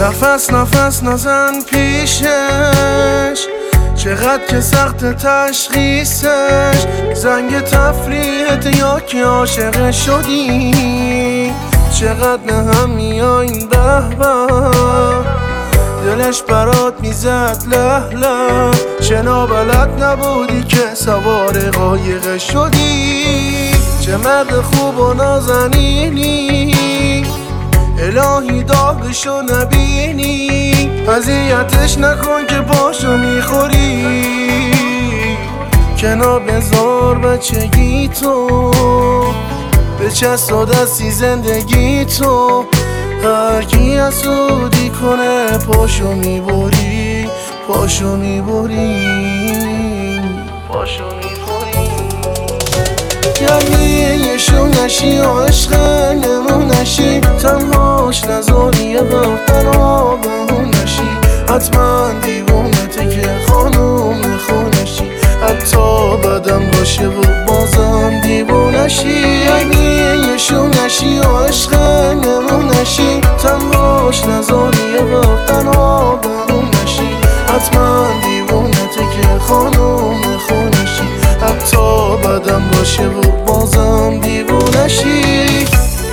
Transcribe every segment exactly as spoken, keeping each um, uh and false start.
نفس نفس نزن پیشش، چقدر که سخت تشخیصش. زنگ تفریحت یا که عاشق شدی، چقدر نه هم میاین به به. دلش برات میزد له له، شنا بلد نبودی که سوار قایق شدی. چه مرد خوب و نازنینی، الهی داغشو نبینی. اذیتش نکن که پاشو میخوری، کنار بذار بچگی تو، بچست و دستی زندگی تو. هرکی حسودی کنه پاشو میبری، پاشو میبری، پاشو میبری. گرمیشو نشی و عشق نمونشی، تنهاش نذاری یه وقت تنها بهون نشی. حتما دیوونته که خانوم خونشی، حتی بدم باشه و بازم دیوونشی. گرمیشو نشی و عشق نمونشی، تنهاش نذاری یه وقت تنها بهون نشی. حتما دیوونته که خانوم خونشی، حتی بدم باشه و بازم دیوونشی.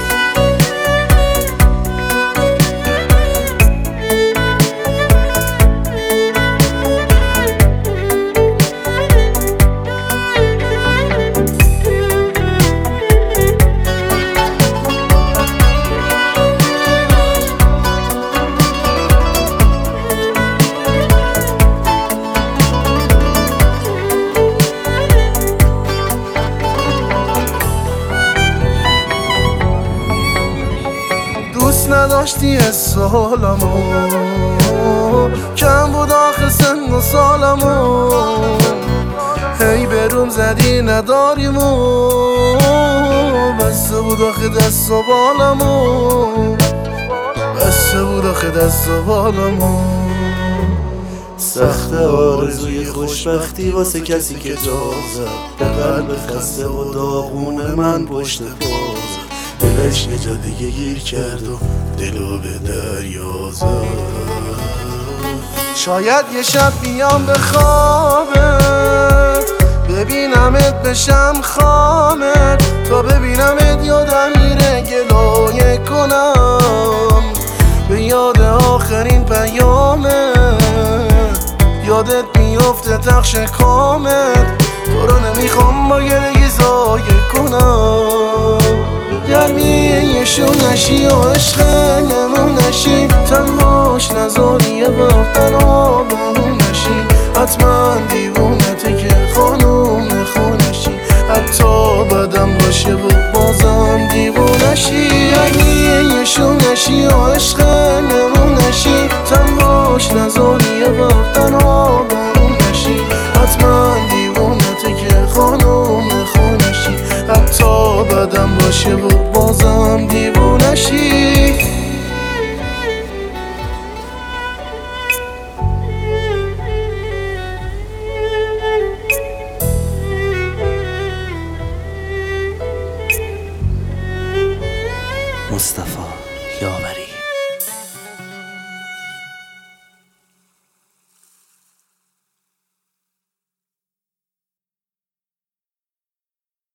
دوست نداشتی سالمو، کم بود آخه سن و سالمو. هی بروم زدی نداریمو، بسته بود آخه دست و بالمو، بسته بود آخه دست و بالمو. سخت آرزوی خوشبختی واسه کسی که جازه، به قلب خسته و داغون من پشت باز. دلش یه جا دیگه گیر کرد و دلو به دریا زد. شاید یه شب بیام به خوابت، ببینمت بشم خامت. تا ببینمت یادم میره گلایه کنم، به یاد آخرین پیامت. یادت میفته تخش کامت، تو رو نمیخوام با گرگی زایه کنم. گرمیشو نشی و عشق نمونشی، تنهاش نذاری یه وقت تنها بهون نشی. حتما دیوونته که خانوم خونشی، حتی بدم باشه و بازم دیوونشی. گرمیشو نشی و عشق نمونشی، تنهاش نذاری یه وقت تنها بهون نشی. حتما دیوونته که خانوم خونشی، حتی بدم باشه و بازم دیوونشی. مصطفی یاوری.